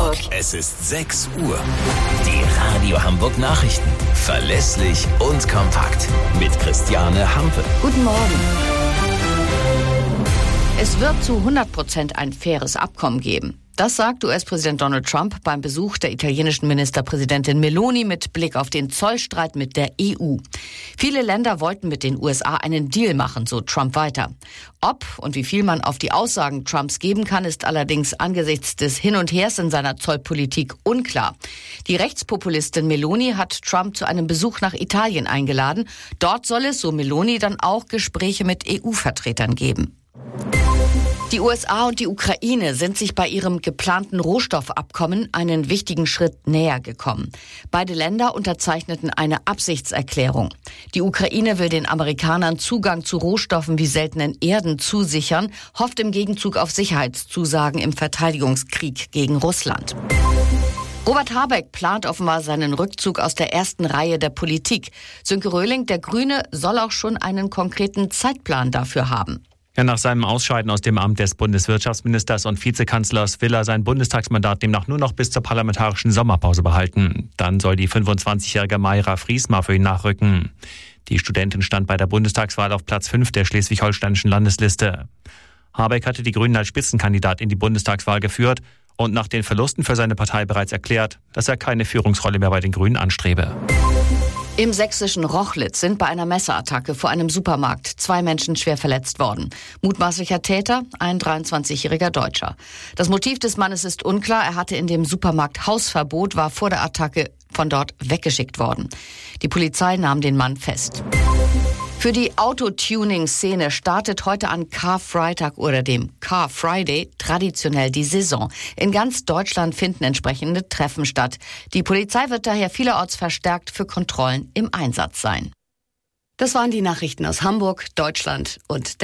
Hamburg. Es ist 6 Uhr. Die Radio Hamburg Nachrichten. Verlässlich und kompakt. Mit Christiane Hampe. Guten Morgen. Es wird zu 100% ein faires Abkommen geben. Das sagt US-Präsident Donald Trump beim Besuch der italienischen Ministerpräsidentin Meloni mit Blick auf den Zollstreit mit der EU. Viele Länder wollten mit den USA einen Deal machen, so Trump weiter. Ob und wie viel man auf die Aussagen Trumps geben kann, ist allerdings angesichts des Hin und Hers in seiner Zollpolitik unklar. Die Rechtspopulistin Meloni hat Trump zu einem Besuch nach Italien eingeladen. Dort soll es, so Meloni, dann auch Gespräche mit EU-Vertretern geben. Die USA und die Ukraine sind sich bei ihrem geplanten Rohstoffabkommen einen wichtigen Schritt näher gekommen. Beide Länder unterzeichneten eine Absichtserklärung. Die Ukraine will den Amerikanern Zugang zu Rohstoffen wie seltenen Erden zusichern, hofft im Gegenzug auf Sicherheitszusagen im Verteidigungskrieg gegen Russland. Robert Habeck plant offenbar seinen Rückzug aus der ersten Reihe der Politik. Sönke Röhling, der Grüne, soll auch schon einen konkreten Zeitplan dafür haben. Ja, nach seinem Ausscheiden aus dem Amt des Bundeswirtschaftsministers und Vizekanzlers will er sein Bundestagsmandat demnach nur noch bis zur parlamentarischen Sommerpause behalten. Dann soll die 25-jährige Mayra Friesma für ihn nachrücken. Die Studentin stand bei der Bundestagswahl auf Platz 5 der schleswig-holsteinischen Landesliste. Habeck hatte die Grünen als Spitzenkandidat in die Bundestagswahl geführt und nach den Verlusten für seine Partei bereits erklärt, dass er keine Führungsrolle mehr bei den Grünen anstrebe. Im sächsischen Rochlitz sind bei einer Messerattacke vor einem Supermarkt 2 Menschen schwer verletzt worden. Mutmaßlicher Täter, ein 23-jähriger Deutscher. Das Motiv des Mannes ist unklar. Er hatte in dem Supermarkt Hausverbot, war vor der Attacke von dort weggeschickt worden. Die Polizei nahm den Mann fest. Für die Autotuning-Szene startet heute an Karfreitag oder dem Car Friday traditionell die Saison. In ganz Deutschland finden entsprechende Treffen statt. Die Polizei wird daher vielerorts verstärkt für Kontrollen im Einsatz sein. Das waren die Nachrichten aus Hamburg, Deutschland und